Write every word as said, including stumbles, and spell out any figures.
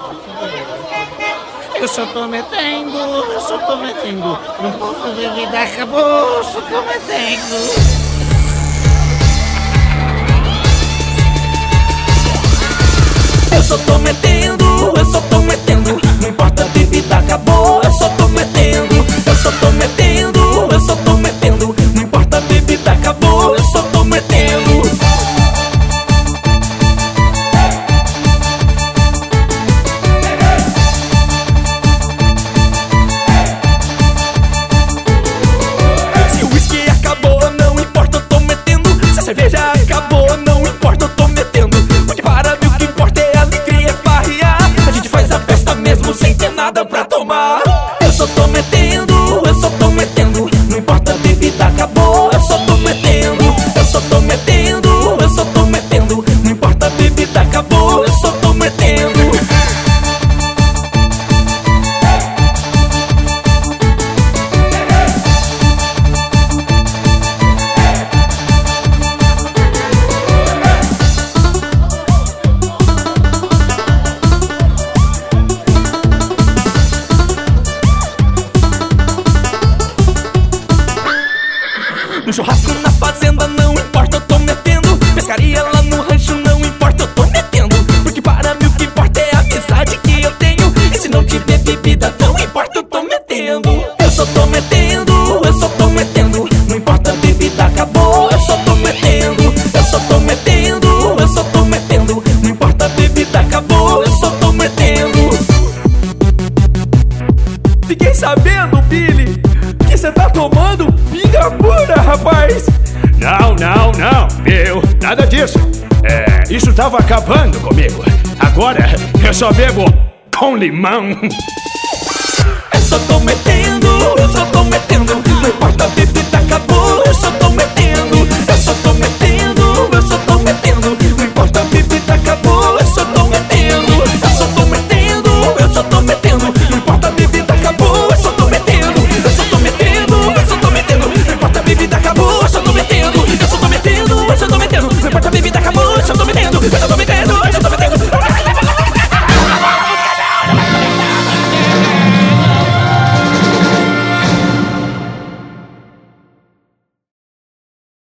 Eu só tô metendo, eu só tô metendo. Não posso bebida, acabou, só tô metendo. Eu só tô metendo, eu só tô metendo. Não importa a bebida, acabou, eu só tô metendo. Eu só tô metendo, eu só tô metendo. Não importa a bebida, acabou, eu só tô metendo. Se o uísque acabou, não importa, eu tô metendo. Se a cerveja acabou, não importa, eu tô metendo. Porque para mim o que importa é alegria, é farrear. A gente faz a festa mesmo sem ter nada pra tomar. Eu só tô metendo, eu só tô metendo. Não importa a bebida, acabou, eu só tô metendo. Eu só tô metendo, eu só tô metendo. Não importa a bebida, acabou, eu só tô metendo. No churrasco, na fazenda, não importa, eu tô metendo. Pescaria lá no rancho, não importa, eu tô metendo. Porque para mim o que importa é a amizade que eu tenho. E se não tiver bebida, não importa, eu tô metendo. Eu só tô metendo, eu só tô metendo. Não importa a bebida, acabou, eu só tô metendo. Eu só tô metendo, eu só tô metendo. Não importa a bebida, acabou, eu só tô metendo. Fiquei sabendo, Billy, que cê tá tomando pinga pura, rapaz. Não, não, não, meu, nada disso. É, isso tava acabando comigo. Agora eu só bebo com limão. Eu só tô metendo, eu só tô metendo. Não importa a bebida,